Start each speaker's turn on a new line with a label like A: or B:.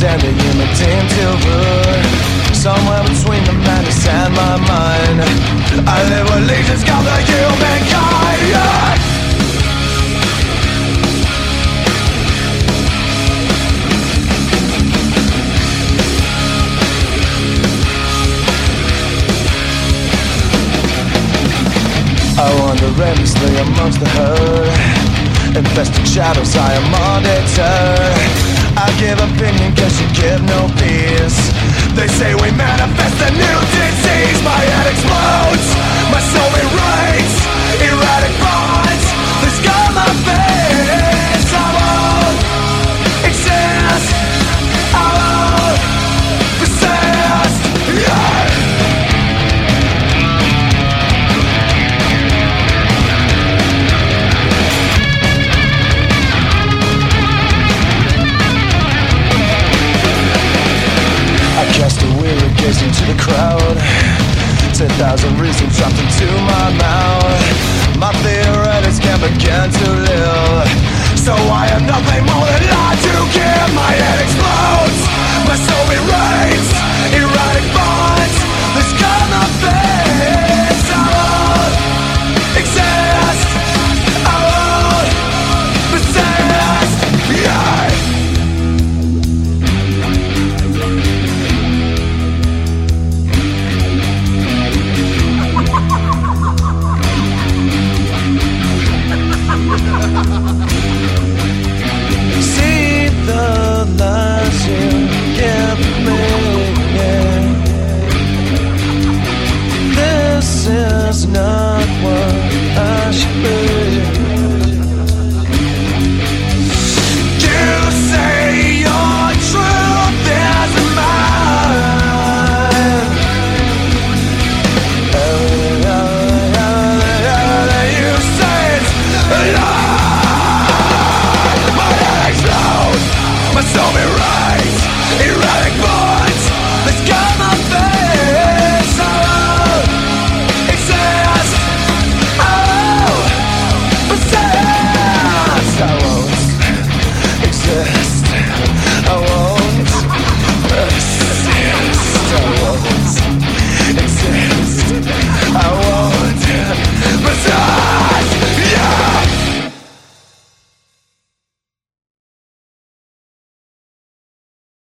A: and the human team to root. Somewhere between the madness and my mind, I live with legions called the humankind. Yeah. I wander endlessly amongst the herd, infesting shadows, I am undeterred. I give opinion cause you give no peace. They say we manifest a new disease. My head explodes, my soul erased, erratic bonds, they scar my face. I won't exist, I won't persist. Yeah. Cast a weary gaze into the crowd, 10,000 reasons dropped into my mouth. My theoretics can't begin to live, so I am nothing.